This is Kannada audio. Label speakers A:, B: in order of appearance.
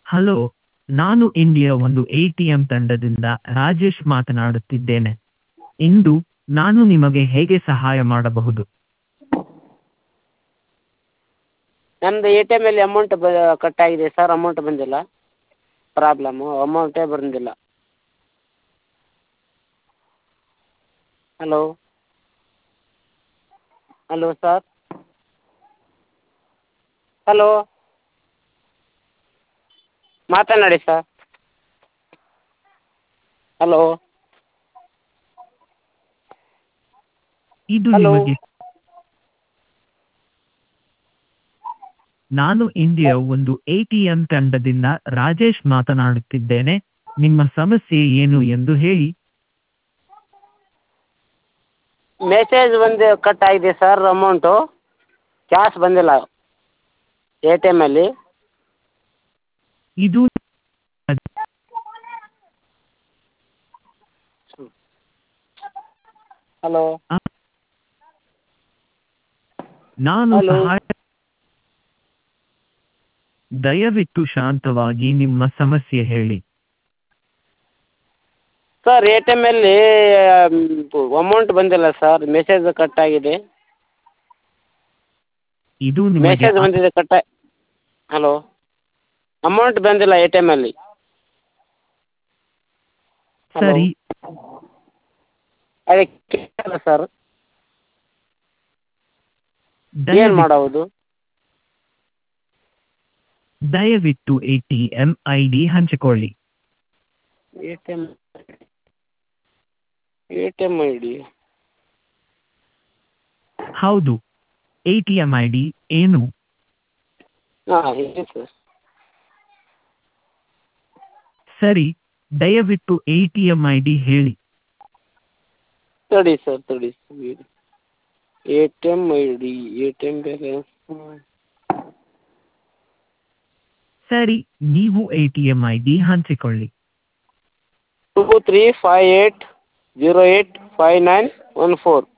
A: ಹಲೋ, ನಾನು ಇಂಡಿಯಾ ಒಂದು ಎ.ಟಿ.ಎಂ ತಂಡದಿಂದ ರಾಜೇಶ್ ಮಾತನಾಡುತ್ತಿದ್ದೇನೆ. ಇಂದು ನಾನು ನಿಮಗೆ ಹೇಗೆ ಸಹಾಯ ಮಾಡಬಹುದು?
B: ನಮ್ಮದು ಎ ಟಿ ಎಮ್ಮಲ್ಲಿ ಅಮೌಂಟ್ ಕಟ್ ಆಗಿದೆ ಸರ್, ಅಮೌಂಟ್ ಬಂದಿಲ್ಲ. ಪ್ರಾಬ್ಲಮ್ಮು ಅಮೌಂಟೇ ಬಂದಿಲ್ಲ. ಹಲೋ ಹಲೋ ಸರ್, ಹಲೋ ಮಾತನಾಡಿ ಸರ್. ಹಲೋ
A: ಇದು
B: ಹಲೋ
A: ನಿಮಗೆ ನಾನು ಇಂಡಿಯಾ ಒಂದು ಎ.ಟಿ.ಎಂ ತಂಡದಿಂದ ರಾಜೇಶ್ ಮಾತನಾಡುತ್ತಿದ್ದೇನೆ. ನಿಮ್ಮ ಸಮಸ್ಯೆ ಏನು ಎಂದು ಹೇಳಿ.
B: ಮೆಸೇಜ್ ಬಂದು ಕಟ್ ಆಗಿದೆ ಸರ್, ಅಮೌಂಟು ಕ್ಯಾಶ್ ಬಂದಿಲ್ಲ ಎ ಟಿ ಎಮ್ಮಲ್ಲಿ.
A: ಇದು
B: ಹಲೋ
A: ನಾನು
B: ಹಲೋ
A: ಸಹಾಯ ದಯವಿಟ್ಟು ಶಾಂತವಾಗಿ ನಿಮ್ಮ ಸಮಸ್ಯೆ ಹೇಳಿ.
B: ಸರ್ ಎ ಟಿ ಎಮ್ಮಲ್ಲಿ ಅಮೌಂಟ್ ಬಂದಿಲ್ಲ ಸರ್, ಮೆಸೇಜ್ ಕಟ್ ಆಗಿದೆ.
A: ಇದು ನಿಮಗೆ
B: ಮೆಸೇಜ್ ಬಂದಿದೆ ಹಲೋ, ಅಮೌಂಟ್ ಬಂದಿಲ್ಲ ಎ ಟಿ ಎಮ್ಮಲ್ಲಿ. ಹಲೋ
A: ಸರಿ,
B: ಅದಕ್ಕೆ ಸರ್ ಏನು ಮಾಡೋದು?
A: ದಯವಿಟ್ಟು ಎ.ಟಿ.ಎಂ ಐ.ಡಿ ಹಂಚಿಕೊಳ್ಳಿ.
B: A T M I D
A: ಹೌದು, ಎ.ಟಿ.ಎಂ ಐ.ಡಿ ಏನು?
B: ಹಾಂ ಇದೆ ಸರ್.
A: ಸರಿ, ದಯವಿಟ್ಟು ಎ.ಟಿ.ಎಂ ಐ.ಡಿ ಹೇಳಿ.
B: ತಡಿ sir A T M I D A T M ಬೇರೆ.
A: ಸರಿ, ನೀವು ಎ.ಟಿ.ಎಂ ಐ.ಡಿ ಹಂಚಿಕೊಳ್ಳಿ.
B: 2358085914.